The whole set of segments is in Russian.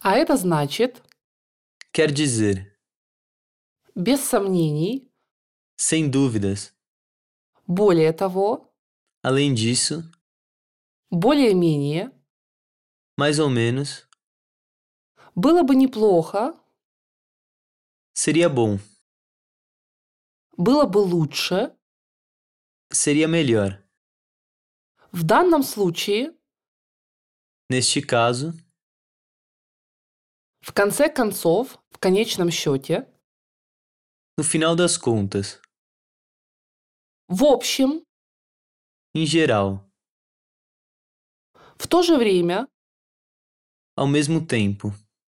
А это значит, Quer dizer, без сомнений, sem dúvidas. более того, Além disso, более-менее, mais ou menos, было бы неплохо, seria bom, было бы лучше. seria melhor. В данном случае, Neste caso, в конце концов, в конечном счете, no final das contas, в общем, em geral, в то же время, ao mesmo tempo.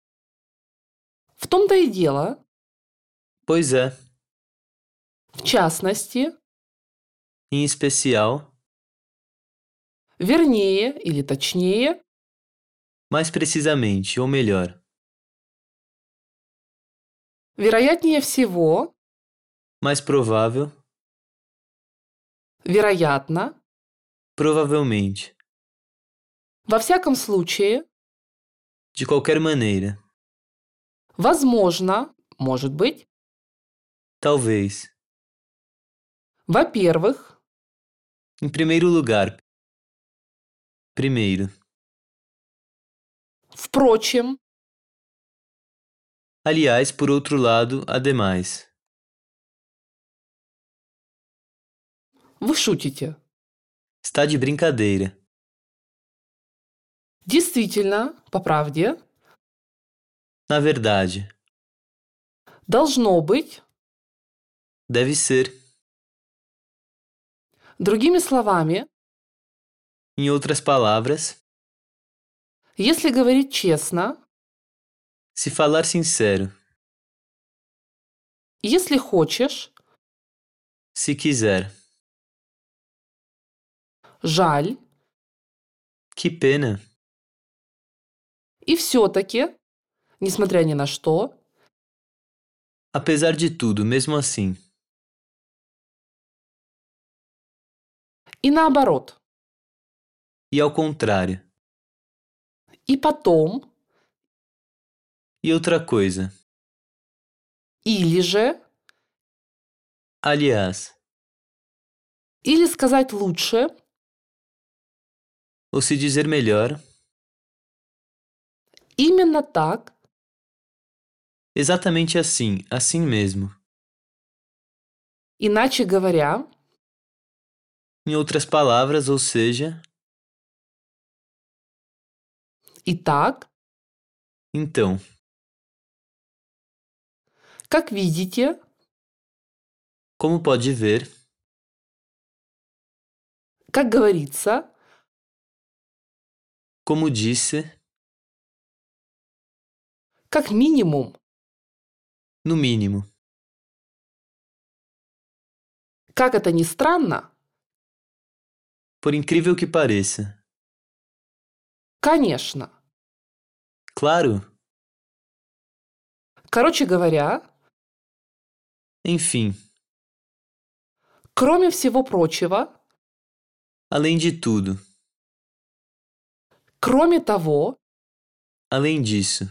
в том-то и дело, Pois é, в частности, em especial, вернее или точнее, mais precisamente, ou melhor, вероятнее всего, mais provável, вероятно, provavelmente, во всяком случае, de qualquer maneira, возможно, может быть, talvez. во-первых, Em primeiro lugar, primeiro. впрочем, Aliás, por outro lado, ademais. вы шутите. Está de brincadeira. Действительно, по правде, Na verdade, должно быть, deve ser. другими словами, Em outras palavras, если говорить честно, se falar sincero, если хочешь, se quiser. жаль, Que pena. и все-таки, несмотря ни на что, Apesar de tudo, mesmo assim. и наоборот, E ao contrário. и потом, E outra coisa. или же, Aliás, или сказать лучше, ou se dizer melhor, именно так, exatamente assim, assim mesmo. иначе говоря, Em outras palavras, ou seja, итак, então, как видите, como pode ver, как говорится, como disse, как минимум, no mínimo. как это ни странно, Por incrível que pareça. конечно. Claro, Короче говоря, enfim, кроме всего прочего, além de tudo, кроме того, além disso.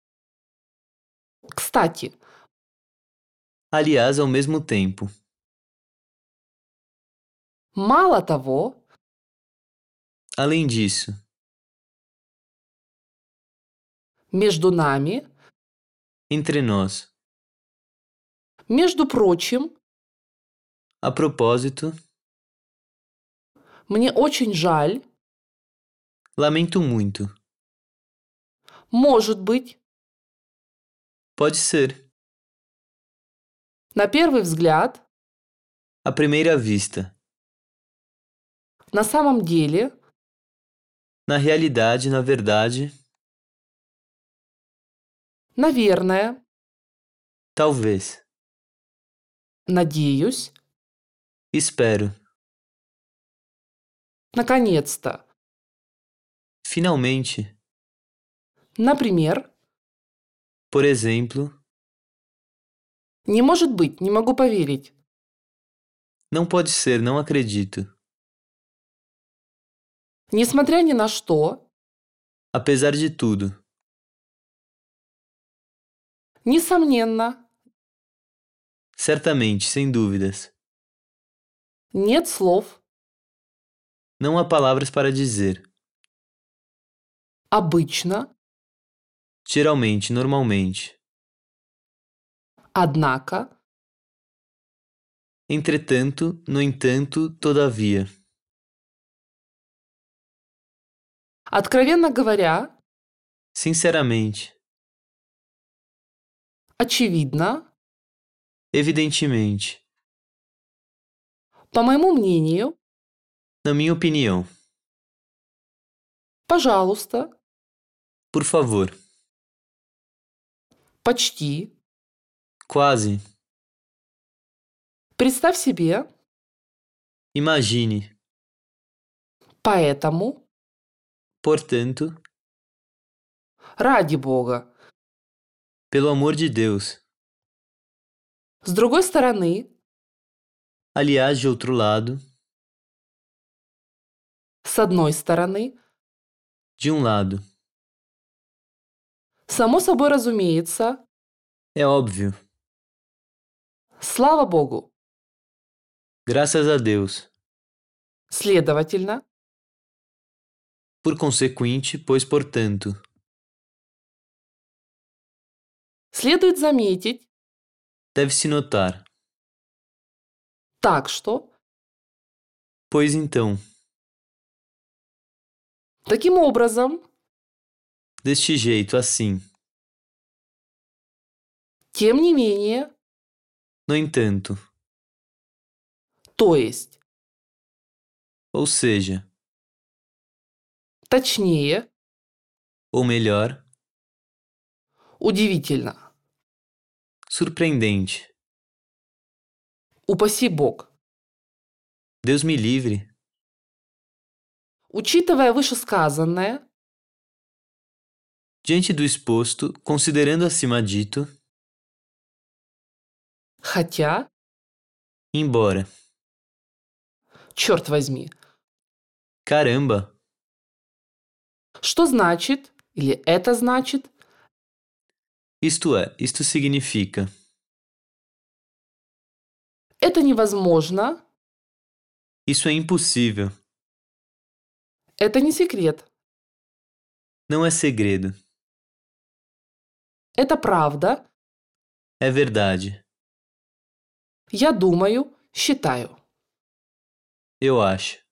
кстати, Aliás, ao mesmo tempo. мало того, Além disso, между нами, entre nós. между прочим, A propósito, мне очень жаль, lamento muito. может быть, Pode ser, на первый взгляд, à primeira vista. на самом деле, Na realidade, na verdade, наверное, talvez. надеюсь, Espero. наконец-то, Finalmente, например, por exemplo, не может быть, не могу поверить, não pode ser, não acredito. несмотря ни на что, Apesar de tudo, Несомненно. Certamente, sem dúvidas. Нет слов. Não há palavras para dizer. Обычно. Geralmente, normalmente. Однако. Entretanto, no entanto, todavia. Откровенно говоря. Sinceramente. Очевидно. Evidentemente. По моему мнению. Na minha opinião. Пожалуйста. Por favor. Почти. Quase. Представь себе. Imagine. Поэтому. Portanto, Ради Бога. pelo amor de Deus. С другой стороны. Aliás, de outro lado, С одной стороны. de um lado. Само собой разумеется. É óbvio. Слава Богу. Graças a Deus. Следовательно. Por consequente, pois portanto. Следует заметить. Deve-se notar. Так что. Pois então. Таким образом. Deste jeito, assim. Тем не менее. No entanto. То есть. Ou seja. Точнее. Ou melhor. Удивительно. Surpreendente. Упаси Бог. Deus me livre. Учитывая вышесказанное. Diante do exposto, considerando acima dito. Хотя. Embora. Черт возьми. Caramba! Что значит, или это значит, Isto é, isto significa. это невозможно, Isso é impossível. это не секрет, Não é segredo. это правда, É verdade. я думаю, считаю. Eu acho.